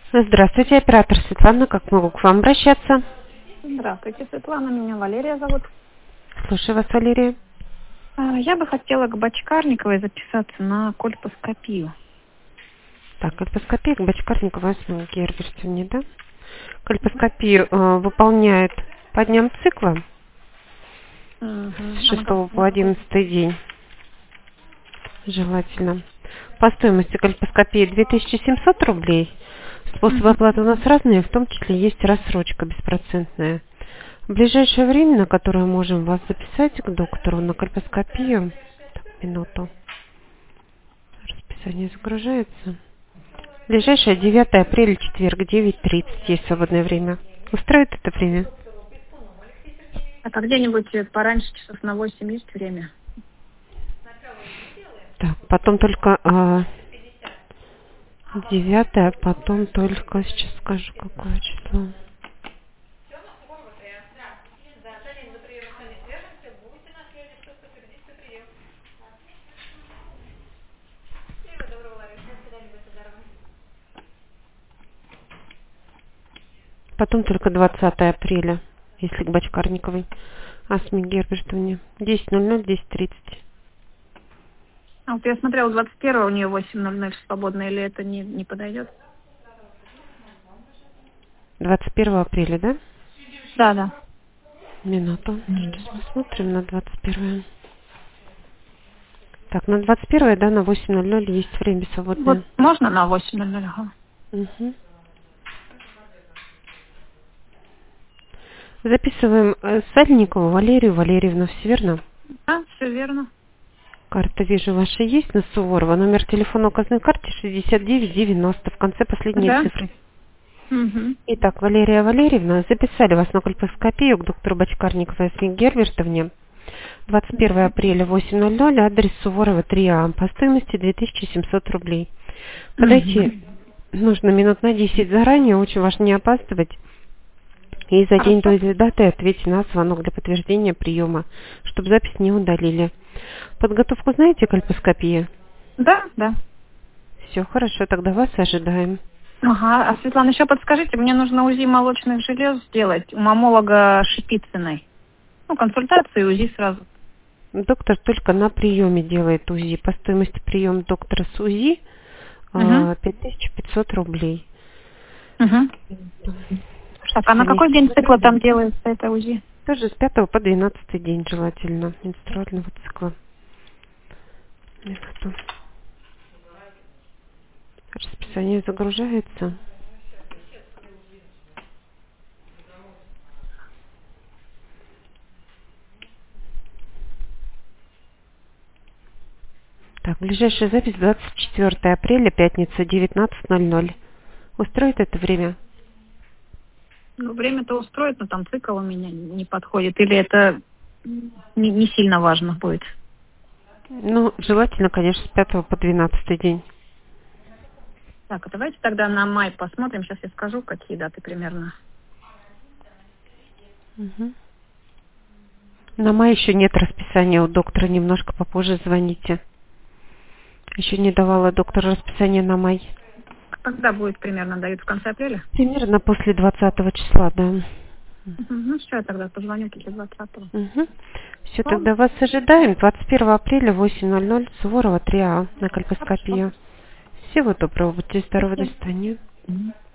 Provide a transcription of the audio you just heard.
Здравствуйте, оператор Светлана. Как могу к вам обращаться? Здравствуйте, Светлана. Меня Валерия зовут. Слушаю вас, Валерия. Я бы хотела к Бочкарниковой записаться на кольпоскопию. Так, кольпоскопия к Бочкарниковой Асме Гербертовне, да? Кольпоскопию выполняет по дням цикла с Угу. 6 по 11 день. Желательно. По стоимости кольпоскопии 2700 рублей. Способы оплаты у нас разные, в том числе есть рассрочка беспроцентная. В ближайшее время, на которое можем вас записать к доктору на кольпоскопию. Так, минуту. Расписание загружается. Ближайшее 9 апреля, четверг, 9:30 есть свободное время. Устроит это время? А где-нибудь пораньше, часов на 8 есть время? Так, потом только 9, потом только, сейчас скажу, какое число. Потом только 20 апреля, если к Бочкарниковой Асме Гербертовне. 10:00, 10:30. А вот я смотрела, 21-го у нее 8:00 свободно, или это не подойдет? 21 апреля, да? Да. Минуту. Сейчас посмотрим на 21. Так, на 21, да, на 8:00 есть время свободное. Вот можно на 8:00? Ага. Угу. Записываем Сальникову Валерию Валерьевну, все верно? Да, все верно. Карта, вижу, ваша есть на Суворова. Номер телефона указан на карте 6990, в конце последние Да. цифры. Угу. Итак, Валерия Валерьевна, записали вас на кольпоскопию к доктору Бочкарниковой Асме Гербертовне. 21 апреля, 8:00, адрес Суворова, 3А, по стоимости 2700 рублей. Подойти нужно минут на 10 заранее, очень важно не опаздывать. И за день до Хорошо. этой даты ответьте на звонок для подтверждения приема, чтобы запись не удалили. Подготовку знаете кольпоскопии? Да. Все, хорошо, тогда вас ожидаем. Ага. А, Светлана, еще подскажите, мне нужно УЗИ молочных желез сделать у мамолога Шипицыной. Консультацию и УЗИ сразу. Доктор только на приеме делает УЗИ. По стоимости приема доктора с УЗИ Угу. 5500 рублей. Угу. Так, а на Расписание какой день цикла там загружается. делается это УЗИ? Тоже с 5 по 12 день желательно менструального цикла. Минуту. Расписание загружается. Так, ближайшая запись 24 апреля, пятница, 19:00. Устроит это время? Время-то устроит, но там цикл у меня не подходит. Или это не сильно важно будет? Ну, желательно, конечно, с 5 по 12 день. Так, а давайте тогда на май посмотрим. Сейчас я скажу, какие даты примерно. Мгм. На май еще нет расписания у доктора, немножко попозже звоните. Еще не давала доктор расписание на май. Когда будет примерно? Дают в конце апреля? Примерно после 20 числа, да. Ну все, я тогда позвоню после 20-го. Угу. Все, Ладно, тогда вас ожидаем. 21 апреля, 8:00, Суворова, 3А, на хорошо. кольпоскопию. Всего доброго, будьте здоровы, до Спасибо. свидания. Мгм.